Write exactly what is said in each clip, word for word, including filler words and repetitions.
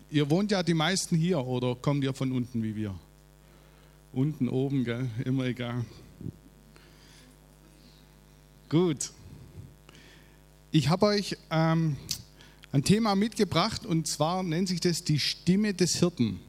ihr wohnt ja die meisten hier oder kommt ihr von unten wie wir? Unten, oben, gell? Immer egal. Gut. Ich habe euch ähm, ein Thema mitgebracht und zwar nennt sich das die Stimme des Hirten.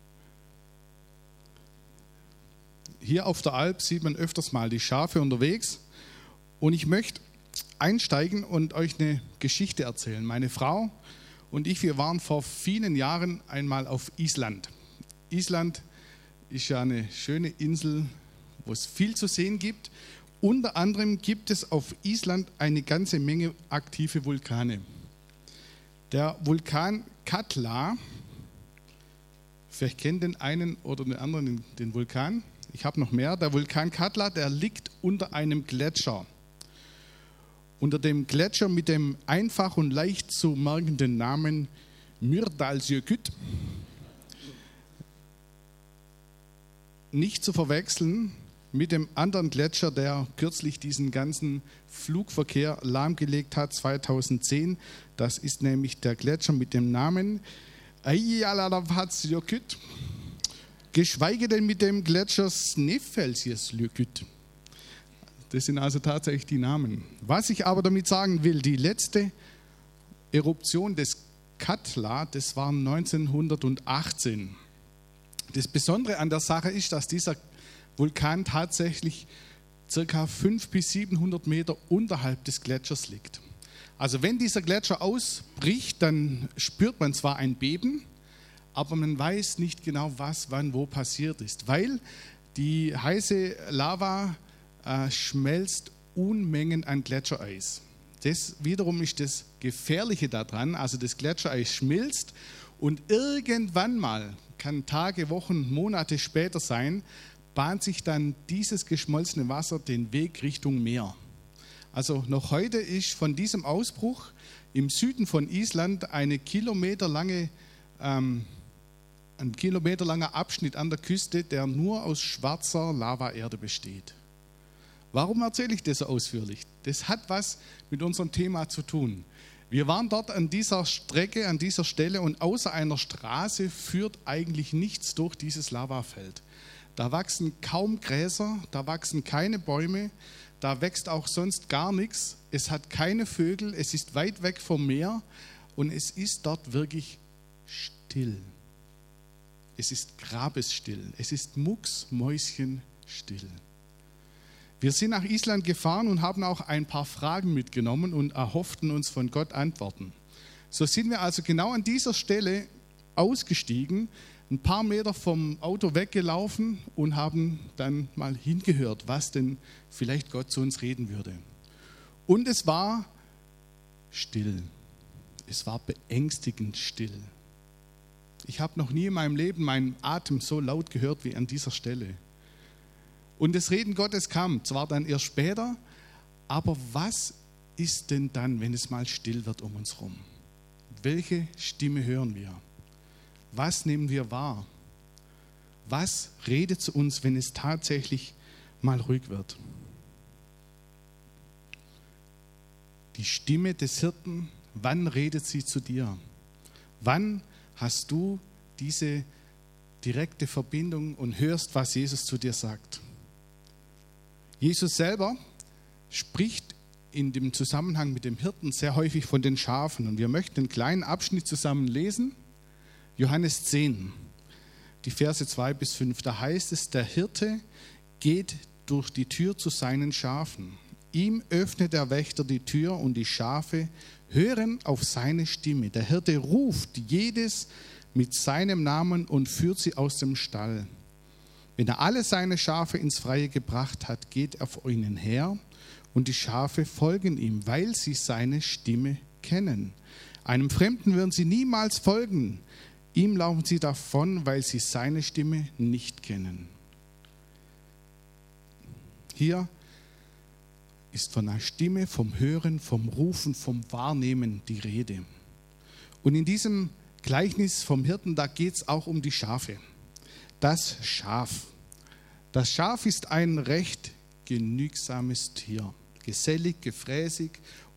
Hier auf der Alp sieht man öfters mal die Schafe unterwegs und ich möchte einsteigen und euch eine Geschichte erzählen. Meine Frau und ich, wir waren vor vielen Jahren einmal auf Island. Island ist ja eine schöne Insel, wo es viel zu sehen gibt. Unter anderem gibt es auf Island eine ganze Menge aktive Vulkane. Der Vulkan Katla, vielleicht kennt den einen oder den anderen den Vulkan, ich habe noch mehr, der Vulkan Katla, der liegt unter einem Gletscher. Unter dem Gletscher mit dem einfach und leicht zu merkenden Namen Mýrdalsjökull. Nicht zu verwechseln mit dem anderen Gletscher, der kürzlich diesen ganzen Flugverkehr lahmgelegt hat, zweitausendzehn. Das ist nämlich der Gletscher mit dem Namen Eyjafjallajökull, geschweige denn mit dem Gletscher Snæfellsjökull. Das sind also tatsächlich die Namen. Was ich aber damit sagen will, die letzte Eruption des Katla, das war neunzehnhundertachtzehn. Das Besondere an der Sache ist, dass dieser Vulkan tatsächlich ca. fünfhundert bis siebenhundert Meter unterhalb des Gletschers liegt. Also wenn dieser Gletscher ausbricht, dann spürt man zwar ein Beben, aber man weiß nicht genau, was wann wo passiert ist, weil die heiße Lava äh, schmelzt Unmengen an Gletschereis. Das wiederum ist das Gefährliche daran, also das Gletschereis schmilzt und irgendwann mal, kann Tage, Wochen, Monate später sein, bahnt sich dann dieses geschmolzene Wasser den Weg Richtung Meer. Also noch heute ist von diesem Ausbruch im Süden von Island eine kilometerlange, ähm, ein kilometerlanger Abschnitt an der Küste, der nur aus schwarzer Lavaerde besteht. Warum erzähle ich das so ausführlich? Das hat was mit unserem Thema zu tun. Wir waren dort an dieser Strecke, an dieser Stelle und außer einer Straße führt eigentlich nichts durch dieses Lavafeld. Da wachsen kaum Gräser, da wachsen keine Bäume, da wächst auch sonst gar nichts. Es hat keine Vögel, es ist weit weg vom Meer und es ist dort wirklich still. Es ist grabesstill, es ist mucksmäuschenstill. Wir sind nach Island gefahren und haben auch ein paar Fragen mitgenommen und erhofften uns von Gott Antworten. So sind wir also genau an dieser Stelle ausgestiegen, ein paar Meter vom Auto weggelaufen und haben dann mal hingehört, was denn vielleicht Gott zu uns reden würde. Und es war still. Es war beängstigend still. Ich habe noch nie in meinem Leben meinen Atem so laut gehört wie an dieser Stelle. Und das Reden Gottes kam zwar dann erst später, aber was ist denn dann, wenn es mal still wird um uns herum? Welche Stimme hören wir? Was nehmen wir wahr? Was redet zu uns, wenn es tatsächlich mal ruhig wird? Die Stimme des Hirten, wann redet sie zu dir? Wann hast du diese direkte Verbindung und hörst, was Jesus zu dir sagt? Jesus selber spricht in dem Zusammenhang mit dem Hirten sehr häufig von den Schafen. Und wir möchten einen kleinen Abschnitt zusammen lesen. Johannes zehn, die Verse zwei bis fünf. Da heißt es, der Hirte geht durch die Tür zu seinen Schafen. Ihm öffnet der Wächter die Tür und die Schafe hören auf seine Stimme. Der Hirte ruft jedes mit seinem Namen und führt sie aus dem Stall. Wenn er alle seine Schafe ins Freie gebracht hat, geht er vor ihnen her und die Schafe folgen ihm, weil sie seine Stimme kennen. Einem Fremden würden sie niemals folgen. Ihm laufen sie davon, weil sie seine Stimme nicht kennen. Hier ist von einer Stimme, vom Hören, vom Rufen, vom Wahrnehmen die Rede. Und in diesem Gleichnis vom Hirten, da geht es auch um die Schafe. Das Schaf. Das Schaf ist ein recht genügsames Tier. Gesellig, gefräßig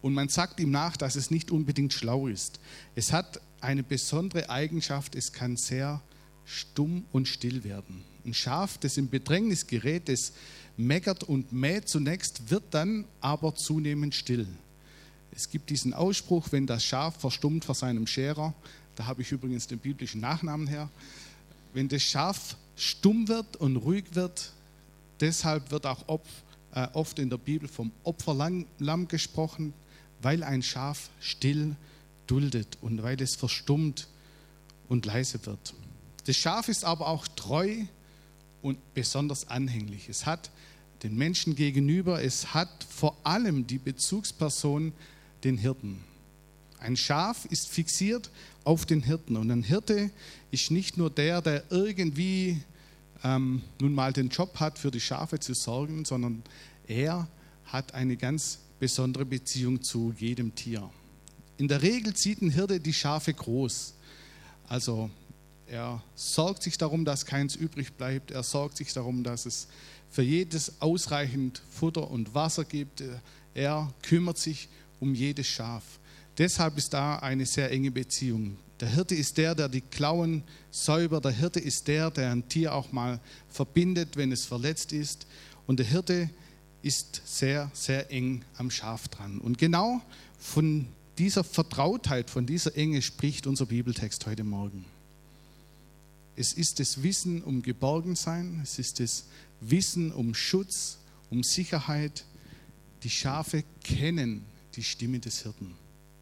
und man sagt ihm nach, dass es nicht unbedingt schlau ist. Es hat eine besondere Eigenschaft, es kann sehr stumm und still werden. Ein Schaf, das in Bedrängnis gerät, das meckert und mäht zunächst, wird dann aber zunehmend still. Es gibt diesen Ausspruch, wenn das Schaf verstummt vor seinem Scherer, da habe ich übrigens den biblischen Nachnamen her, wenn das Schaf stumm wird und ruhig wird, deshalb wird auch oft in der Bibel vom Opferlamm gesprochen, weil ein Schaf still duldet und weil es verstummt und leise wird. Das Schaf ist aber auch treu und besonders anhänglich. Es hat den Menschen gegenüber, es hat vor allem die Bezugsperson, den Hirten. Ein Schaf ist fixiert auf den Hirten und ein Hirte ist nicht nur der, der irgendwie ähm, nun mal den Job hat, für die Schafe zu sorgen, sondern er hat eine ganz besondere Beziehung zu jedem Tier. In der Regel zieht ein Hirte die Schafe groß. Also er sorgt sich darum, dass keins übrig bleibt. Er sorgt sich darum, dass es für jedes ausreichend Futter und Wasser gibt. Er kümmert sich um jedes Schaf. Deshalb ist da eine sehr enge Beziehung. Der Hirte ist der, der die Klauen säubert. Der Hirte ist der, der ein Tier auch mal verbindet, wenn es verletzt ist. Und der Hirte ist sehr, sehr eng am Schaf dran. Und genau von dieser Vertrautheit, von dieser Enge spricht unser Bibeltext heute Morgen. Es ist das Wissen um Geborgensein, es ist das Wissen um Schutz, um Sicherheit. Die Schafe kennen die Stimme des Hirten.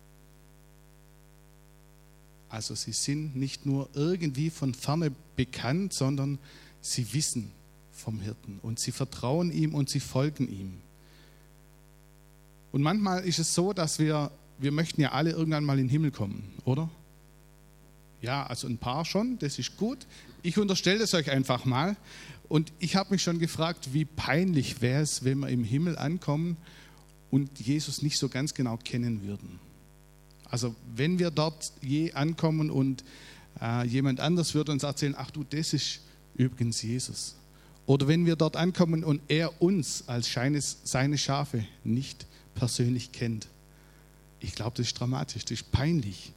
Also sie sind nicht nur irgendwie von ferne bekannt, sondern sie wissen vom Hirten und sie vertrauen ihm und sie folgen ihm. Und manchmal ist es so, dass wir, wir möchten ja alle irgendwann mal in den Himmel kommen, oder? Ja, also ein paar schon, das ist gut. Ich unterstelle es euch einfach mal. Und ich habe mich schon gefragt, wie peinlich wäre es, wenn wir im Himmel ankommen und Jesus nicht so ganz genau kennen würden. Also wenn wir dort je ankommen und äh, jemand anders würde uns erzählen, ach du, das ist übrigens Jesus. Oder wenn wir dort ankommen und er uns als seine Schafe nicht persönlich kennt. Ich glaube, das ist dramatisch, das ist peinlich.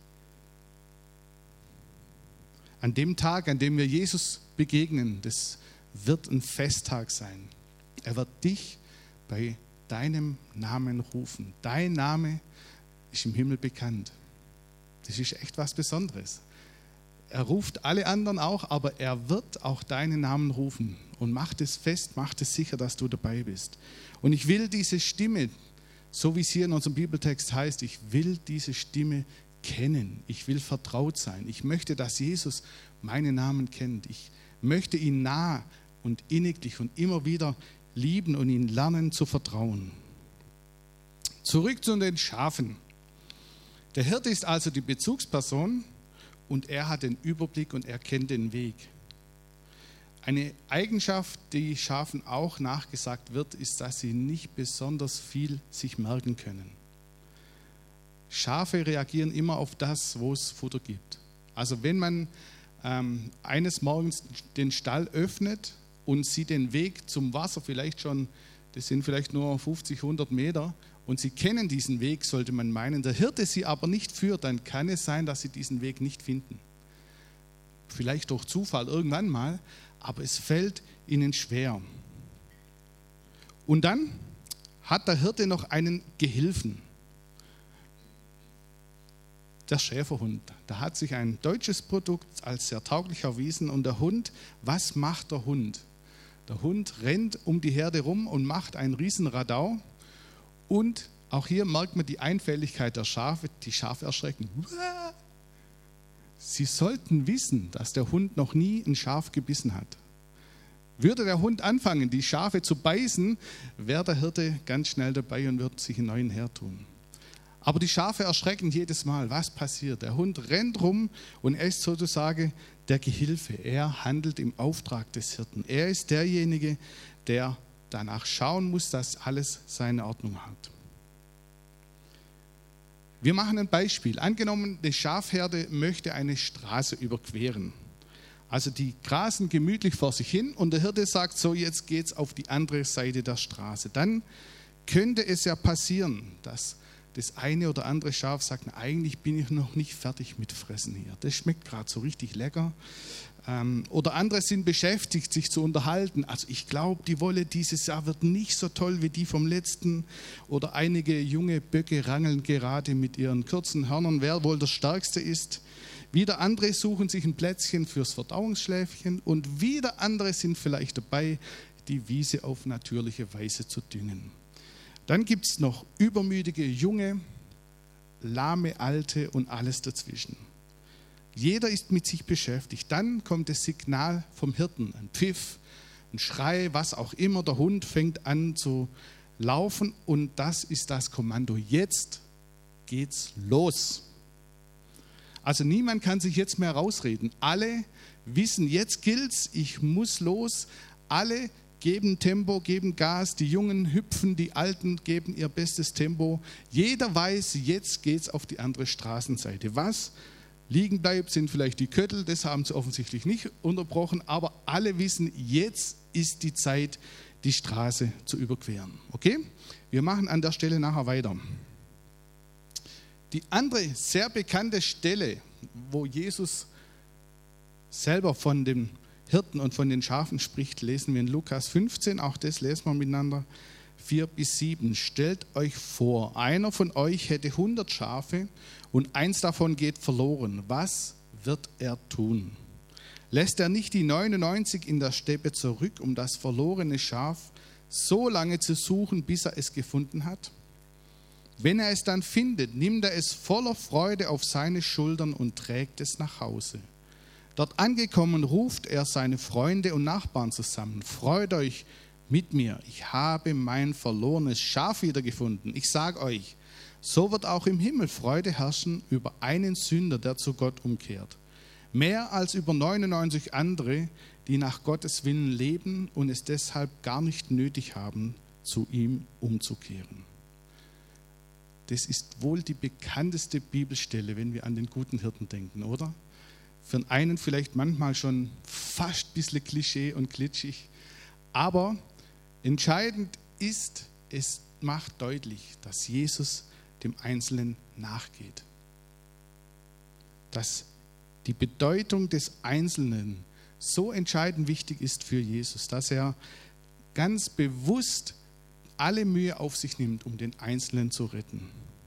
An dem Tag, an dem wir Jesus begegnen, das wird ein Festtag sein. Er wird dich bei deinem Namen rufen. Dein Name ist im Himmel bekannt. Das ist echt was Besonderes. Er ruft alle anderen auch, aber er wird auch deinen Namen rufen und macht es fest, macht es sicher, dass du dabei bist. Und ich will diese Stimme, so wie es hier in unserem Bibeltext heißt, ich will diese Stimme kennen. Ich will vertraut sein. Ich möchte, dass Jesus meinen Namen kennt. Ich möchte ihn nah und inniglich und immer wieder lieben und ihn lernen zu vertrauen. Zurück zu den Schafen. Der Hirte ist also die Bezugsperson und er hat den Überblick und er kennt den Weg. Eine Eigenschaft, die Schafen auch nachgesagt wird, ist, dass sie nicht besonders viel sich merken können. Schafe reagieren immer auf das, wo es Futter gibt. Also wenn man ähm, eines Morgens den Stall öffnet und sie den Weg zum Wasser vielleicht schon, das sind vielleicht nur fünfzig, hundert Meter, und sie kennen diesen Weg, sollte man meinen. Der Hirte sie aber nicht führt, dann kann es sein, dass sie diesen Weg nicht finden. Vielleicht durch Zufall irgendwann mal, aber es fällt ihnen schwer. Und dann hat der Hirte noch einen Gehilfen. Der Schäferhund. Da hat sich ein deutsches Produkt als sehr tauglich erwiesen. Und der Hund, was macht der Hund? Der Hund rennt um die Herde rum und macht einen riesen Radau. Und auch hier merkt man die Einfältigkeit der Schafe. Die Schafe erschrecken. Sie sollten wissen, dass der Hund noch nie ein Schaf gebissen hat. Würde der Hund anfangen, die Schafe zu beißen, wäre der Hirte ganz schnell dabei und würde sich einen neuen hertun. Aber die Schafe erschrecken jedes Mal. Was passiert? Der Hund rennt rum und er ist sozusagen der Gehilfe. Er handelt im Auftrag des Hirten. Er ist derjenige, der danach schauen muss, dass alles seine Ordnung hat. Wir machen ein Beispiel. Angenommen, die Schafherde möchte eine Straße überqueren. Also die grasen gemütlich vor sich hin und der Hirte sagt, so jetzt geht's auf die andere Seite der Straße. Dann könnte es ja passieren, dass das eine oder andere Schaf sagt, na, eigentlich bin ich noch nicht fertig mit Fressen hier. Das schmeckt gerade so richtig lecker. Ähm, oder andere sind beschäftigt, sich zu unterhalten. Also ich glaube, die Wolle dieses Jahr wird nicht so toll wie die vom letzten. Oder einige junge Böcke rangeln gerade mit ihren kurzen Hörnern, wer wohl der Stärkste ist. Wieder andere suchen sich ein Plätzchen fürs Verdauungsschläfchen. Und wieder andere sind vielleicht dabei, die Wiese auf natürliche Weise zu düngen. Dann gibt es noch übermütige Junge, lahme Alte und alles dazwischen. Jeder ist mit sich beschäftigt. Dann kommt das Signal vom Hirten, ein Pfiff, ein Schrei, was auch immer. Der Hund fängt an zu laufen und das ist das Kommando. Jetzt geht's los. Also niemand kann sich jetzt mehr rausreden. Alle wissen, jetzt gilt's, ich muss los. Alle geben Tempo, geben Gas, die Jungen hüpfen, die Alten geben ihr bestes Tempo. Jeder weiß, jetzt geht's auf die andere Straßenseite. Was liegen bleibt, sind vielleicht die Köttel, das haben sie offensichtlich nicht unterbrochen, aber alle wissen, jetzt ist die Zeit, die Straße zu überqueren. Okay? Wir machen an der Stelle nachher weiter. Die andere sehr bekannte Stelle, wo Jesus selber von den Hirten und von den Schafen spricht, lesen wir in Lukas fünfzehn, auch das lesen wir miteinander, vier bis sieben. Stellt euch vor, einer von euch hätte hundert Schafe und eins davon geht verloren. Was wird er tun? Lässt er nicht die neunundneunzig in der Steppe zurück, um das verlorene Schaf so lange zu suchen, bis er es gefunden hat? Wenn er es dann findet, nimmt er es voller Freude auf seine Schultern und trägt es nach Hause. Dort angekommen ruft er seine Freunde und Nachbarn zusammen. Freut euch mit mir, ich habe mein verlorenes Schaf wiedergefunden. Ich sage euch, so wird auch im Himmel Freude herrschen über einen Sünder, der zu Gott umkehrt. Mehr als über neunundneunzig andere, die nach Gottes Willen leben und es deshalb gar nicht nötig haben, zu ihm umzukehren. Das ist wohl die bekannteste Bibelstelle, wenn wir an den guten Hirten denken, oder? Für den einen vielleicht manchmal schon fast ein bisschen Klischee und glitschig, aber entscheidend ist, es macht deutlich, dass Jesus dem Einzelnen nachgeht. Dass die Bedeutung des Einzelnen so entscheidend wichtig ist für Jesus, dass er ganz bewusst alle Mühe auf sich nimmt, um den Einzelnen zu retten.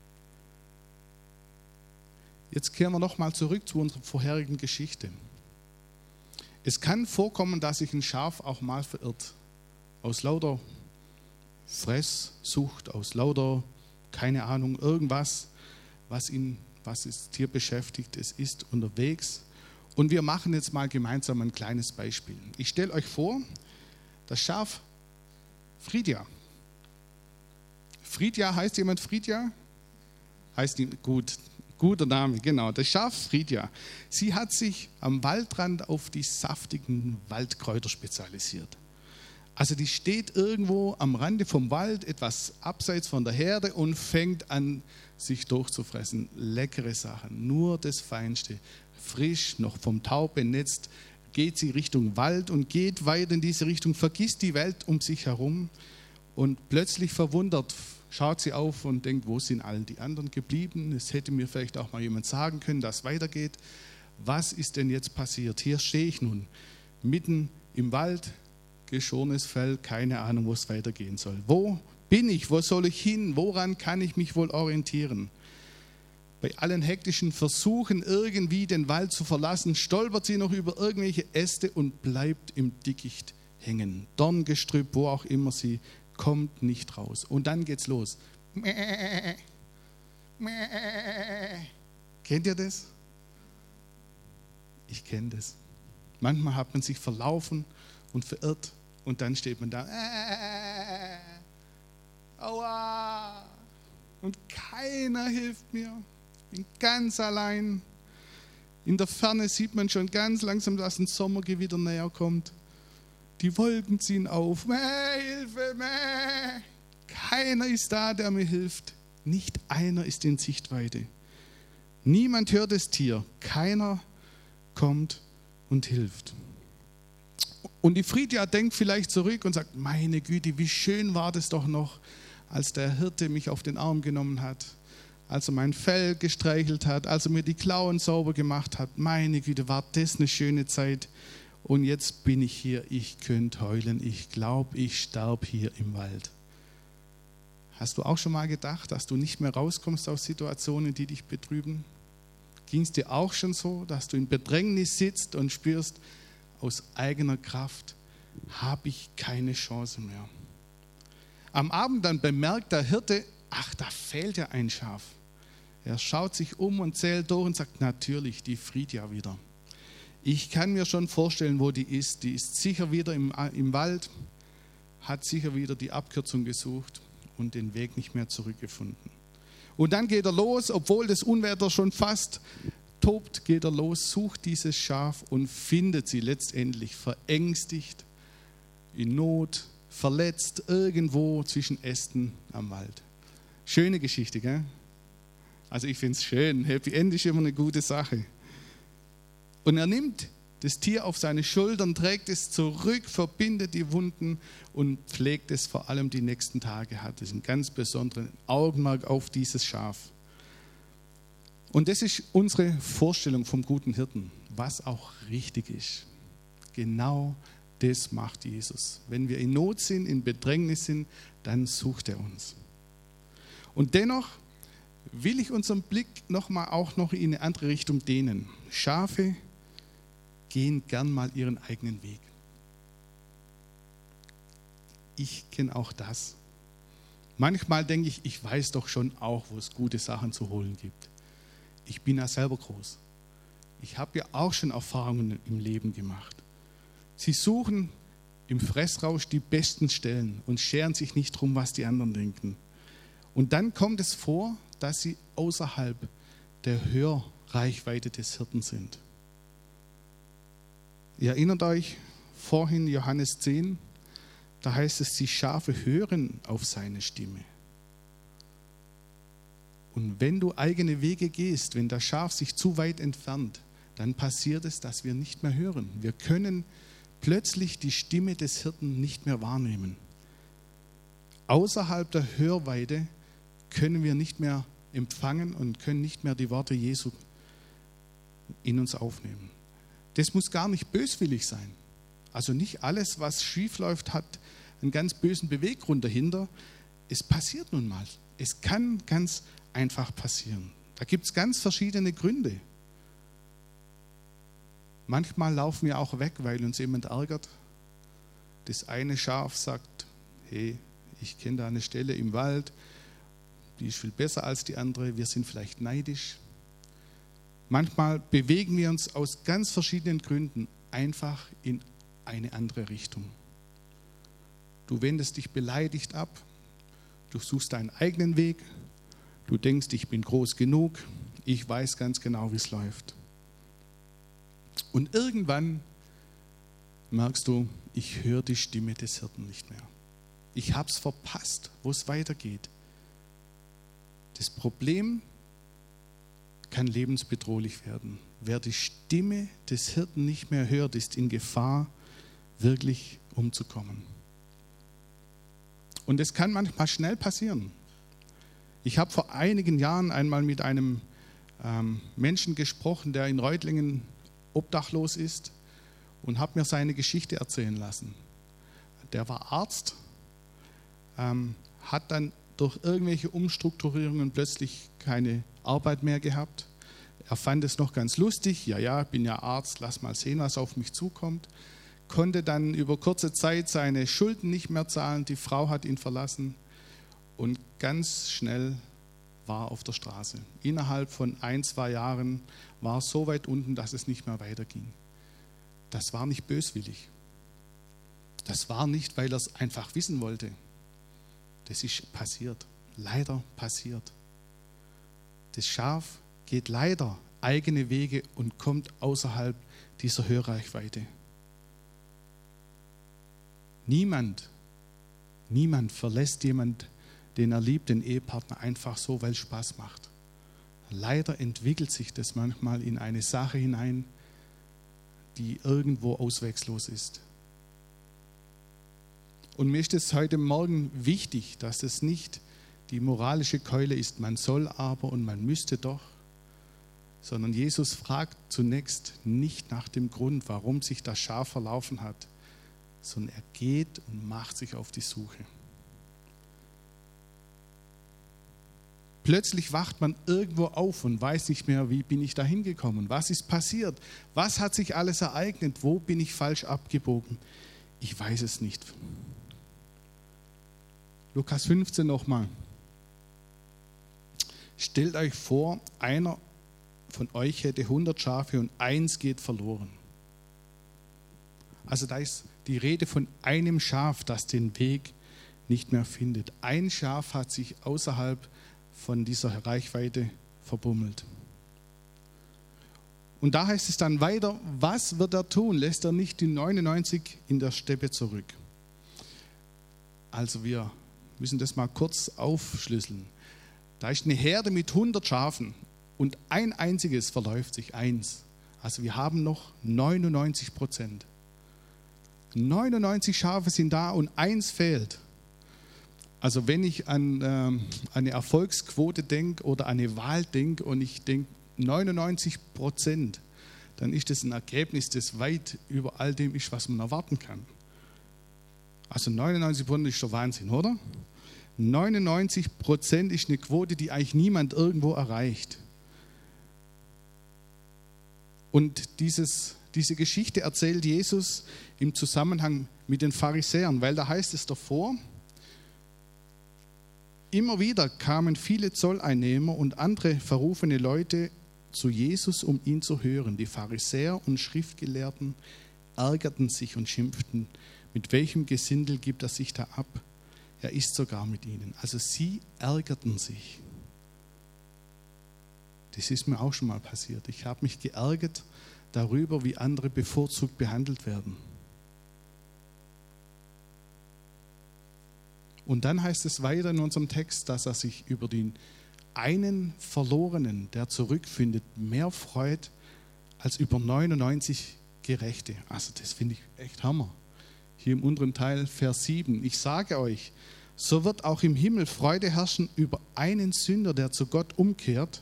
Jetzt kehren wir nochmal zurück zu unserer vorherigen Geschichte. Es kann vorkommen, dass sich ein Schaf auch mal verirrt. Aus lauter Fresssucht, aus lauter, keine Ahnung, irgendwas, was ihn, was das Tier beschäftigt. Es ist unterwegs. Und wir machen jetzt mal gemeinsam ein kleines Beispiel. Ich stelle euch vor, das Schaf Friedja. Friedja, heißt jemand Friedja? Heißt die, gut, guter Name, genau. Das Schaf Friedja. Sie hat sich am Waldrand auf die saftigen Waldkräuter spezialisiert. Also die steht irgendwo am Rande vom Wald, etwas abseits von der Herde und fängt an, sich durchzufressen. Leckere Sachen, nur das Feinste. Frisch, noch vom Tau benetzt, geht sie Richtung Wald und geht weiter in diese Richtung, vergisst die Welt um sich herum und plötzlich verwundert schaut sie auf und denkt, wo sind all die anderen geblieben? Es hätte mir vielleicht auch mal jemand sagen können, dass es weitergeht. Was ist denn jetzt passiert? Hier stehe ich nun, mitten im Wald, geschorenes Fell, keine Ahnung, wo es weitergehen soll. Wo bin ich? Wo soll ich hin? Woran kann ich mich wohl orientieren? Bei allen hektischen Versuchen, irgendwie den Wald zu verlassen, stolpert sie noch über irgendwelche Äste und bleibt im Dickicht hängen. Dorngestrüpp, wo auch immer, sie kommt nicht raus. Und dann geht's los. Mäh, mäh. Kennt ihr das? Ich kenne das. Manchmal hat man sich verlaufen und verirrt und dann steht man da. Äh, aua. Und keiner hilft mir. Ich bin ganz allein. In der Ferne sieht man schon ganz langsam, dass ein Sommergewitter näher kommt. Die Wolken ziehen auf. Mäh, Hilfe, mäh. Keiner ist da, der mir hilft. Nicht einer ist in Sichtweite. Niemand hört das Tier. Keiner kommt und hilft. Und die Friedja denkt vielleicht zurück und sagt, meine Güte, wie schön war das doch noch, als der Hirte mich auf den Arm genommen hat. als er mein Fell gestreichelt hat, als er mir die Klauen sauber gemacht hat. Meine Güte, war das eine schöne Zeit. Und jetzt bin ich hier, ich könnte heulen. Ich glaube, ich sterbe hier im Wald. Hast du auch schon mal gedacht, dass du nicht mehr rauskommst aus Situationen, die dich betrüben? Ging es dir auch schon so, dass du in Bedrängnis sitzt und spürst, aus eigener Kraft habe ich keine Chance mehr? Am Abend dann bemerkt der Hirte, ach, da fehlt ja ein Schaf. Er schaut sich um und zählt durch und sagt, natürlich, die friert ja wieder. Ich kann mir schon vorstellen, wo die ist. Die ist sicher wieder im, im Wald, hat sicher wieder die Abkürzung gesucht und den Weg nicht mehr zurückgefunden. Und dann geht er los, obwohl das Unwetter schon fast tobt, geht er los, sucht dieses Schaf und findet sie letztendlich verängstigt, in Not, verletzt, irgendwo zwischen Ästen am Wald. Schöne Geschichte, gell? Also ich finde es schön. Happy End ist immer eine gute Sache. Und er nimmt das Tier auf seine Schultern, trägt es zurück, verbindet die Wunden und pflegt es vor allem die nächsten Tage. Hat es einen ganz besonderen Augenmerk auf dieses Schaf. Und das ist unsere Vorstellung vom guten Hirten, was auch richtig ist. Genau das macht Jesus. Wenn wir in Not sind, in Bedrängnis sind, dann sucht er uns. Und dennoch will ich unseren Blick noch mal auch noch in eine andere Richtung dehnen. Schafe gehen gern mal ihren eigenen Weg. Ich kenne auch das. Manchmal denke ich, ich weiß doch schon auch, wo es gute Sachen zu holen gibt. Ich bin ja selber groß. Ich habe ja auch schon Erfahrungen im Leben gemacht. Sie suchen im Fressrausch die besten Stellen und scheren sich nicht drum, was die anderen denken. Und dann kommt es vor, dass sie außerhalb der Hörreichweite des Hirten sind. Ihr erinnert euch vorhin Johannes zehn, da heißt es, die Schafe hören auf seine Stimme. Und wenn du eigene Wege gehst, wenn das Schaf sich zu weit entfernt, dann passiert es, dass wir nicht mehr hören. Wir können plötzlich die Stimme des Hirten nicht mehr wahrnehmen. Außerhalb der Hörweite können wir nicht mehr empfangen und können nicht mehr die Worte Jesu in uns aufnehmen. Das muss gar nicht böswillig sein. Also nicht alles, was schief läuft, hat einen ganz bösen Beweggrund dahinter. Es passiert nun mal. Es kann ganz einfach passieren. Da gibt es ganz verschiedene Gründe. Manchmal laufen wir auch weg, weil uns jemand ärgert. Das eine Schaf sagt, hey, ich kenne da eine Stelle im Wald, die ist viel besser als die andere, wir sind vielleicht neidisch. Manchmal bewegen wir uns aus ganz verschiedenen Gründen einfach in eine andere Richtung. Du wendest dich beleidigt ab, du suchst deinen eigenen Weg, du denkst, ich bin groß genug, ich weiß ganz genau, wie es läuft. Und irgendwann merkst du, ich höre die Stimme des Hirten nicht mehr. Ich habe es verpasst, wo es weitergeht. Das Problem kann lebensbedrohlich werden. Wer die Stimme des Hirten nicht mehr hört, ist in Gefahr, wirklich umzukommen. Und es kann manchmal schnell passieren. Ich habe vor einigen Jahren einmal mit einem ähm, Menschen gesprochen, der in Reutlingen obdachlos ist, und habe mir seine Geschichte erzählen lassen. Der war Arzt, ähm, hat dann durch irgendwelche Umstrukturierungen plötzlich keine Arbeit mehr gehabt. Er fand es noch ganz lustig, ja, ja, bin ja Arzt, lass mal sehen, was auf mich zukommt. Konnte dann über kurze Zeit seine Schulden nicht mehr zahlen, die Frau hat ihn verlassen und ganz schnell war er auf der Straße. Innerhalb von ein, zwei Jahren war er so weit unten, dass es nicht mehr weiterging. Das war nicht böswillig. Das war nicht, weil er es einfach wissen wollte. Das ist passiert, leider passiert. Das Schaf geht leider eigene Wege und kommt außerhalb dieser Hörreichweite. Niemand, niemand verlässt jemand, den er liebt, den Ehepartner, einfach so, weil es Spaß macht. Leider entwickelt sich das manchmal in eine Sache hinein, die irgendwo auswegslos ist. Und mir ist es heute Morgen wichtig, dass es nicht die moralische Keule ist, man soll aber und man müsste doch, sondern Jesus fragt zunächst nicht nach dem Grund, warum sich das Schaf verlaufen hat, sondern er geht und macht sich auf die Suche. Plötzlich wacht man irgendwo auf und weiß nicht mehr, wie bin ich da hingekommen, was ist passiert, was hat sich alles ereignet, wo bin ich falsch abgebogen. Ich weiß es nicht. Lukas fünfzehn nochmal. Stellt euch vor, einer von euch hätte hundert Schafe und eins geht verloren. Also da ist die Rede von einem Schaf, das den Weg nicht mehr findet. Ein Schaf hat sich außerhalb von dieser Reichweite verbummelt. Und da heißt es dann weiter, was wird er tun? Lässt er nicht die neunundneunzig in der Steppe zurück? Also wir müssen das mal kurz aufschlüsseln. Da ist eine Herde mit hundert Schafen und ein einziges verläuft sich, eins. Also wir haben noch neunundneunzig Prozent. neunundneunzig Schafe sind da und eins fehlt. Also wenn ich an äh, eine Erfolgsquote denke oder an eine Wahl denke und ich denke neunundneunzig Prozent, dann ist das ein Ergebnis, das weit über all dem ist, was man erwarten kann. Also neunundneunzig Prozent ist schon Wahnsinn, oder? neunundneunzig Prozent ist eine Quote, die eigentlich niemand irgendwo erreicht. Und dieses, diese Geschichte erzählt Jesus im Zusammenhang mit den Pharisäern, weil da heißt es davor, immer wieder kamen viele Zolleinnehmer und andere verrufene Leute zu Jesus, um ihn zu hören. Die Pharisäer und Schriftgelehrten ärgerten sich und schimpften. Mit welchem Gesindel gibt er sich da ab? Er ist sogar mit ihnen. Also sie ärgerten sich. Das ist mir auch schon mal passiert. Ich habe mich geärgert darüber, wie andere bevorzugt behandelt werden. Und dann heißt es weiter in unserem Text, dass er sich über den einen Verlorenen, der zurückfindet, mehr freut als über neunundneunzig Gerechte. Also das finde ich echt Hammer. Hier im unteren Teil, Vers sieben. Ich sage euch, so wird auch im Himmel Freude herrschen über einen Sünder, der zu Gott umkehrt,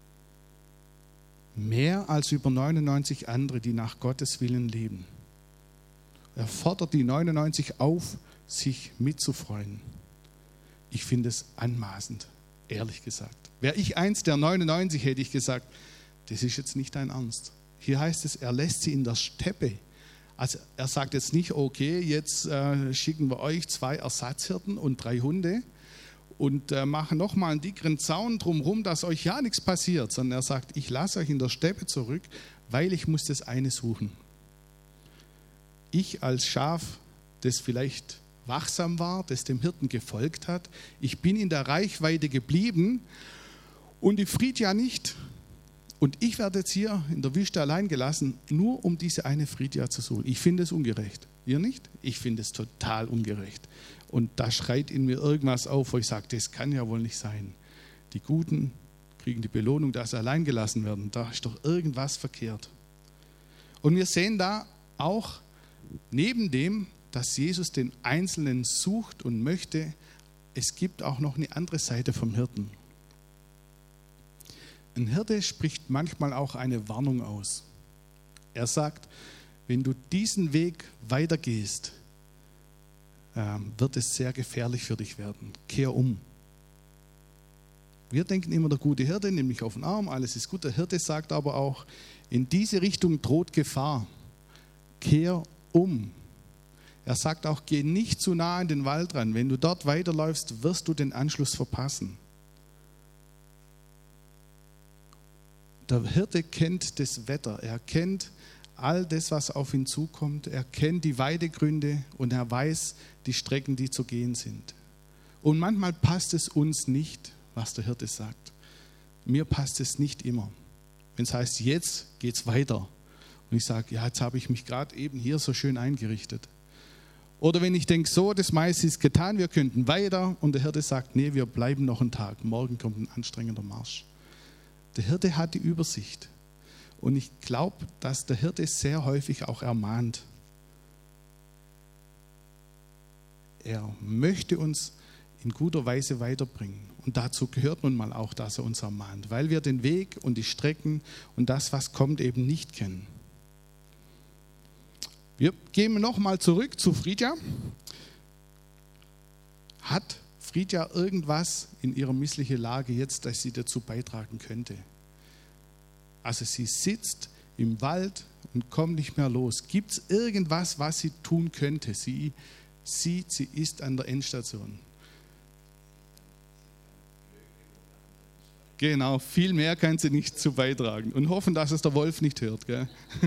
mehr als über neunundneunzig andere, die nach Gottes Willen leben. Er fordert die neunundneunzig auf, sich mitzufreuen. Ich finde es anmaßend, ehrlich gesagt. Wäre ich eins der neunundneunzig, hätte ich gesagt, das ist jetzt nicht dein Ernst. Hier heißt es, er lässt sie in der Steppe. Also er sagt jetzt nicht, okay, jetzt äh, schicken wir euch zwei Ersatzhirten und drei Hunde und äh, machen nochmal einen dickeren Zaun drumherum, dass euch ja nichts passiert, sondern er sagt, ich lasse euch in der Steppe zurück, weil ich muss das eine suchen. Ich als Schaf, das vielleicht wachsam war, das dem Hirten gefolgt hat, ich bin in der Reichweite geblieben und die Fridja nicht. Und ich werde jetzt hier in der Wüste allein gelassen, nur um diese eine Fridja zu suchen. Ich finde es ungerecht. Ihr nicht? Ich finde es total ungerecht. Und da schreit in mir irgendwas auf, wo ich sage, das kann ja wohl nicht sein. Die Guten kriegen die Belohnung, dass sie allein gelassen werden. Da ist doch irgendwas verkehrt. Und wir sehen da auch neben dem, dass Jesus den Einzelnen sucht und möchte, es gibt auch noch eine andere Seite vom Hirten. Ein Hirte spricht manchmal auch eine Warnung aus. Er sagt, wenn du diesen Weg weitergehst, wird es sehr gefährlich für dich werden. Kehr um. Wir denken immer, der gute Hirte nimmt mich auf den Arm, alles ist gut. Der Hirte sagt aber auch, in diese Richtung droht Gefahr. Kehr um. Er sagt auch, geh nicht zu nah in den Wald ran. Wenn du dort weiterläufst, wirst du den Anschluss verpassen. Der Hirte kennt das Wetter, er kennt all das, was auf ihn zukommt, er kennt die Weidegründe und er weiß die Strecken, die zu gehen sind. Und manchmal passt es uns nicht, was der Hirte sagt. Mir passt es nicht immer. Wenn es heißt, jetzt geht's weiter. Und ich sage, ja, jetzt habe ich mich gerade eben hier so schön eingerichtet. Oder wenn ich denke, so, das meiste ist getan, wir könnten weiter. Und der Hirte sagt, nee, wir bleiben noch einen Tag. Morgen kommt ein anstrengender Marsch. Der Hirte hat die Übersicht. Und ich glaube, dass der Hirte sehr häufig auch ermahnt. Er möchte uns in guter Weise weiterbringen. Und dazu gehört nun mal auch, dass er uns ermahnt, weil wir den Weg und die Strecken und das, was kommt, eben nicht kennen. Wir gehen nochmal zurück zu Fridja. Hat Fridja irgendwas in ihrer misslichen Lage jetzt, dass sie dazu beitragen könnte? Also sie sitzt im Wald und kommt nicht mehr los. Gibt es irgendwas, was sie tun könnte? Sie sieht, sie ist an der Endstation. Genau, viel mehr kann sie nicht zu beitragen. Und hoffen, dass es der Wolf nicht hört. Gell?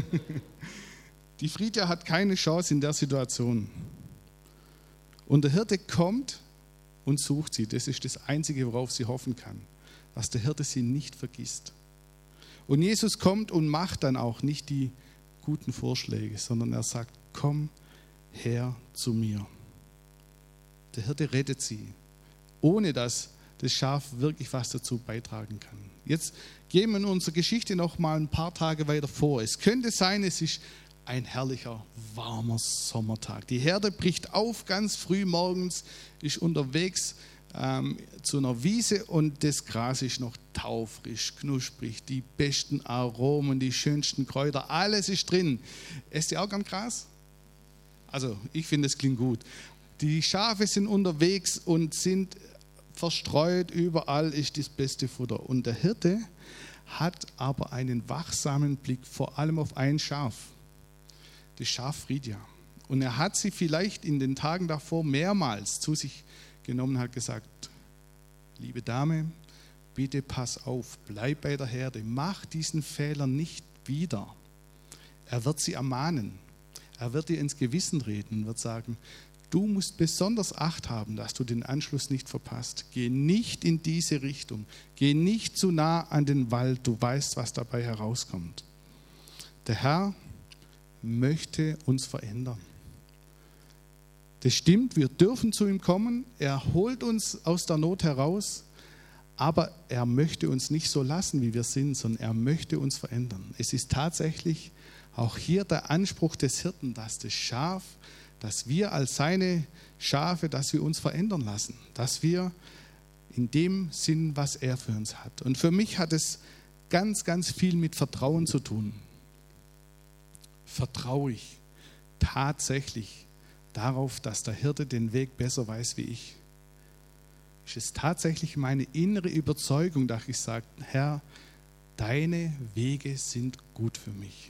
Die Fridja hat keine Chance in der Situation. Und der Hirte kommt und sucht sie. Das ist das Einzige, worauf sie hoffen kann. Dass der Hirte sie nicht vergisst. Und Jesus kommt und macht dann auch nicht die guten Vorschläge, sondern er sagt, komm her zu mir. Der Hirte rettet sie, ohne dass das Schaf wirklich was dazu beitragen kann. Jetzt gehen wir in unserer Geschichte noch mal ein paar Tage weiter vor. Es könnte sein, es ist ein herrlicher, warmer Sommertag. Die Herde bricht auf ganz früh morgens, ist unterwegs ähm, zu einer Wiese und das Gras ist noch taufrisch, knusprig, die besten Aromen, die schönsten Kräuter, alles ist drin. Esst ihr auch gern Gras? Also ich finde, es klingt gut. Die Schafe sind unterwegs und sind verstreut, überall ist das beste Futter. Und der Hirte hat aber einen wachsamen Blick, vor allem auf ein Schaf, das Schaf Fridja. Und er hat sie vielleicht in den Tagen davor mehrmals zu sich genommen, hat gesagt, liebe Dame, bitte pass auf, bleib bei der Herde, mach diesen Fehler nicht wieder. Er wird sie ermahnen, er wird ihr ins Gewissen reden und wird sagen, du musst besonders Acht haben, dass du den Anschluss nicht verpasst. Geh nicht in diese Richtung. Geh nicht zu nah an den Wald. Du weißt, was dabei herauskommt. Der Herr möchte uns verändern. Das stimmt, wir dürfen zu ihm kommen. Er holt uns aus der Not heraus. Aber er möchte uns nicht so lassen, wie wir sind, sondern er möchte uns verändern. Es ist tatsächlich auch hier der Anspruch des Hirten, dass das Schaf, dass wir als seine Schafe, dass wir uns verändern lassen, dass wir in dem Sinn, was er für uns hat. Und für mich hat es ganz, ganz viel mit Vertrauen zu tun. Vertraue ich tatsächlich darauf, dass der Hirte den Weg besser weiß wie ich? Ist es tatsächlich meine innere Überzeugung, dass ich sage, Herr, deine Wege sind gut für mich?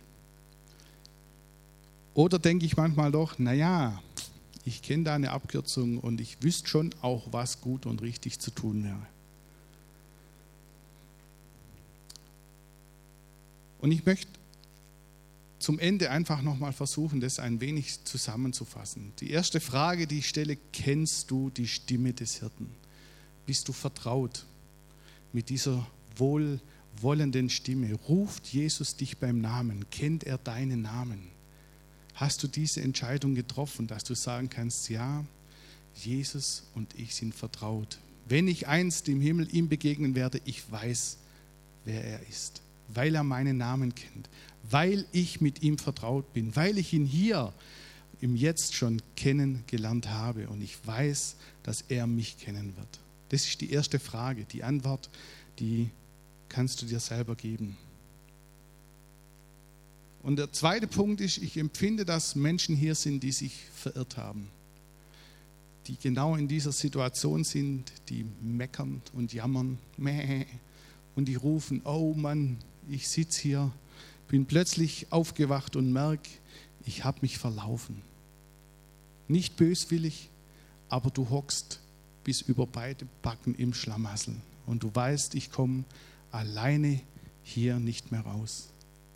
Oder denke ich manchmal doch, naja, ich kenne da eine Abkürzung und ich wüsste schon auch, was gut und richtig zu tun wäre. Und ich möchte zum Ende einfach nochmal versuchen, das ein wenig zusammenzufassen. Die erste Frage, die ich stelle, kennst du die Stimme des Hirten? Bist du vertraut mit dieser wohlwollenden Stimme? Ruft Jesus dich beim Namen? Kennt er deinen Namen? Hast du diese Entscheidung getroffen, dass du sagen kannst, ja, Jesus und ich sind vertraut. Wenn ich einst im Himmel ihm begegnen werde, ich weiß, wer er ist, weil er meinen Namen kennt, weil ich mit ihm vertraut bin, weil ich ihn hier im Jetzt schon kennengelernt habe und ich weiß, dass er mich kennen wird. Das ist die erste Frage. Die Antwort, die kannst du dir selber geben. Und der zweite Punkt ist, ich empfinde, dass Menschen hier sind, die sich verirrt haben, die genau in dieser Situation sind, die meckern und jammern und die rufen, oh Mann, ich sitze hier, bin plötzlich aufgewacht und merke, ich habe mich verlaufen. Nicht böswillig, aber du hockst bis über beide Backen im Schlamassel und du weißt, ich komme alleine hier nicht mehr raus.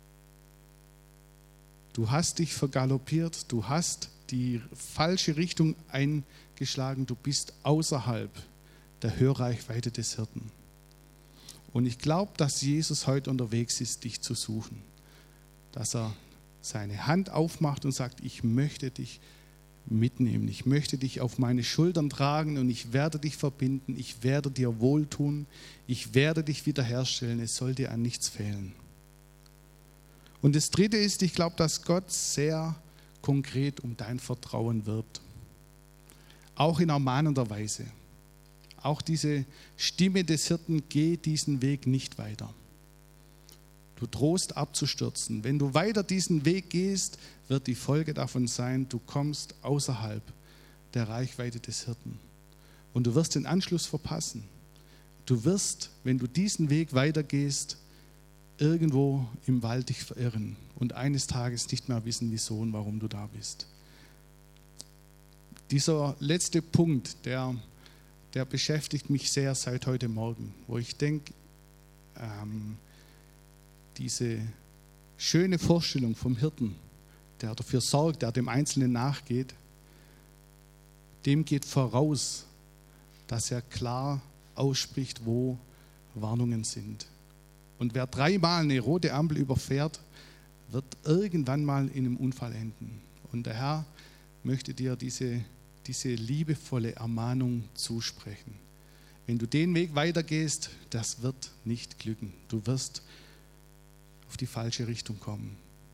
Du hast dich vergaloppiert, du hast die falsche Richtung eingeschlagen, du bist außerhalb der Hörreichweite des Hirten. Und ich glaube, dass Jesus heute unterwegs ist, dich zu suchen. Dass er seine Hand aufmacht und sagt, ich möchte dich mitnehmen, ich möchte dich auf meine Schultern tragen und ich werde dich verbinden, ich werde dir wohltun, ich werde dich wiederherstellen, es soll dir an nichts fehlen. Und das Dritte ist, ich glaube, dass Gott sehr konkret um dein Vertrauen wirbt. Auch in ermahnender Weise. auch diese Stimme des Hirten, geh diesen Weg nicht weiter. Du drohst abzustürzen. Wenn du weiter diesen Weg gehst, wird die Folge davon sein, du kommst außerhalb der Reichweite des Hirten. Und du wirst den Anschluss verpassen. Du wirst, wenn du diesen Weg weitergehst, irgendwo im Wald dich verirren und eines Tages nicht mehr wissen, wieso und warum du da bist. Dieser letzte Punkt, der, der beschäftigt mich sehr seit heute Morgen, wo ich denke, ähm, diese schöne Vorstellung vom Hirten, der dafür sorgt, der dem Einzelnen nachgeht, dem geht voraus, dass er klar ausspricht, wo Warnungen sind. Und wer dreimal eine rote Ampel überfährt, wird irgendwann mal in einem Unfall enden. Und der Herr möchte dir diese, diese liebevolle Ermahnung zusprechen. Wenn du den Weg weitergehst, das wird nicht glücken. Du wirst auf die falsche Richtung kommen.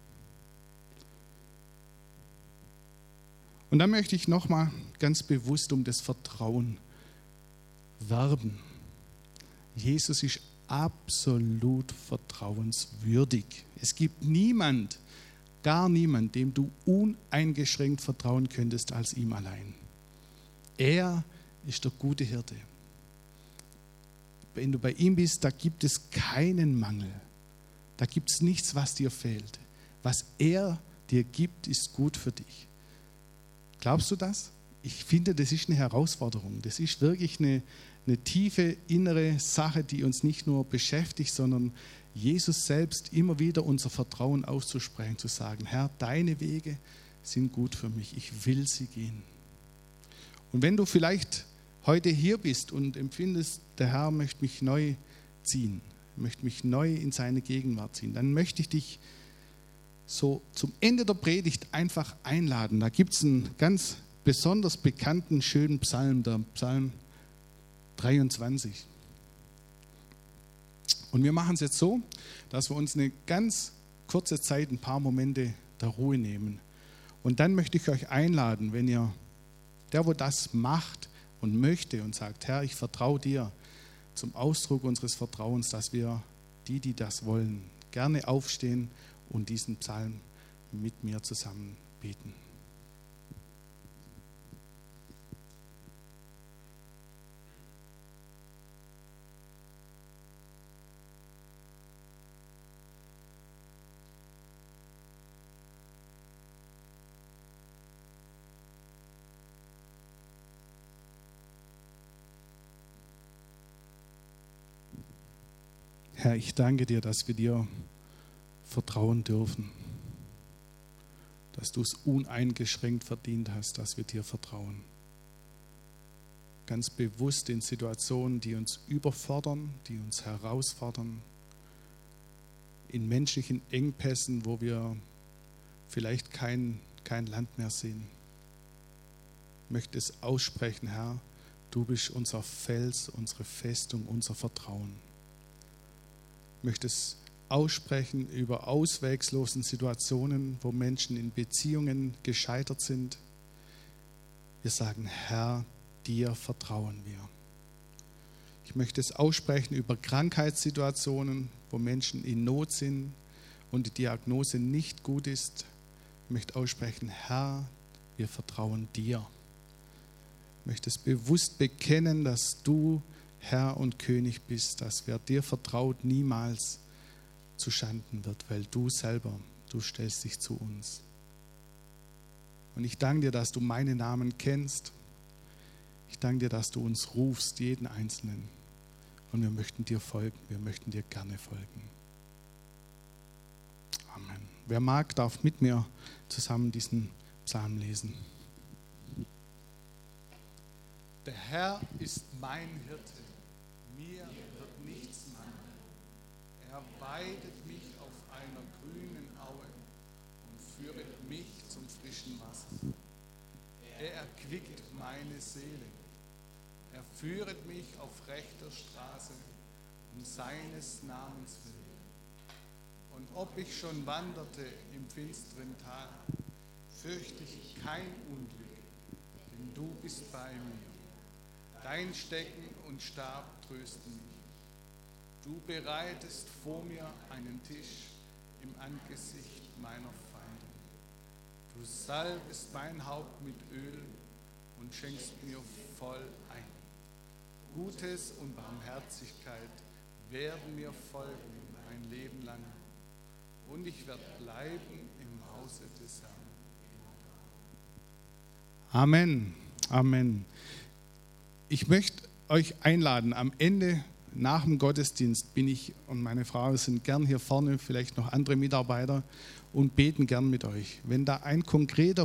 Und dann möchte ich nochmal ganz bewusst um das Vertrauen werben. Jesus ist absolut vertrauenswürdig. Es gibt niemand, gar niemand, dem du uneingeschränkt vertrauen könntest als ihm allein. Er ist der gute Hirte. Wenn du bei ihm bist, da gibt es keinen Mangel. Da gibt es nichts, was dir fehlt. Was er dir gibt, ist gut für dich. Glaubst du das? Ich finde, das ist eine Herausforderung. Das ist wirklich eine, eine tiefe innere Sache, die uns nicht nur beschäftigt, sondern Jesus selbst immer wieder unser Vertrauen auszusprechen, zu sagen, Herr, deine Wege sind gut für mich. Ich will sie gehen. Und wenn du vielleicht heute hier bist und empfindest, der Herr möchte mich neu ziehen, möchte mich neu in seine Gegenwart ziehen, dann möchte ich dich so zum Ende der Predigt einfach einladen. Da gibt es einen ganz besonders bekannten, schönen Psalm, der Psalm dreiundzwanzig. Und wir machen es jetzt so, dass wir uns eine ganz kurze Zeit, ein paar Momente der Ruhe nehmen. Und dann möchte ich euch einladen, wenn ihr, der, wo das macht und möchte und sagt, Herr, ich vertraue dir, zum Ausdruck unseres Vertrauens, dass wir, die, die das wollen, gerne aufstehen und diesen Psalm mit mir zusammen beten. Herr, ich danke dir, dass wir dir vertrauen dürfen, dass du es uneingeschränkt verdient hast, dass wir dir vertrauen. Ganz bewusst in Situationen, die uns überfordern, die uns herausfordern, in menschlichen Engpässen, wo wir vielleicht kein, kein Land mehr sehen. Ich möchte es aussprechen, Herr, du bist unser Fels, unsere Festung, unser Vertrauen. Ich möchte es aussprechen über auswegslosen Situationen, wo Menschen in Beziehungen gescheitert sind. Wir sagen, Herr, dir vertrauen wir. Ich möchte es aussprechen über Krankheitssituationen, wo Menschen in Not sind und die Diagnose nicht gut ist. Ich möchte aussprechen, Herr, wir vertrauen dir. Ich möchte es bewusst bekennen, dass du Herr und König bist, dass wer dir vertraut, niemals zu Schanden wird, weil du selber, du stellst dich zu uns. Und ich danke dir, dass du meinen Namen kennst. Ich danke dir, dass du uns rufst, jeden Einzelnen. Und wir möchten dir folgen, wir möchten dir gerne folgen. Amen. Wer mag, darf mit mir zusammen diesen Psalm lesen. Der Herr ist mein Hirte, mir wird nichts mangeln. Er weidet mich auf einer grünen Aue und führet mich zum frischen Wasser. Er erquickt meine Seele. Er führet mich auf rechter Straße um seines Namens willen. Und ob ich schon wanderte im finsteren Tal, fürchte ich kein Unglück, denn du bist bei mir. Dein Stecken und Stab trösten mich. Du bereitest vor mir einen Tisch im Angesicht meiner Feinde. Du salbest mein Haupt mit Öl und schenkst mir voll ein. Gutes und Barmherzigkeit werden mir folgen mein Leben lang. Und ich werde bleiben im Hause des Herrn. Amen. Amen. Ich möchte euch einladen, am Ende, nach dem Gottesdienst, bin ich und meine Frau sind gern hier vorne, vielleicht noch andere Mitarbeiter und beten gern mit euch. Wenn da ein konkreter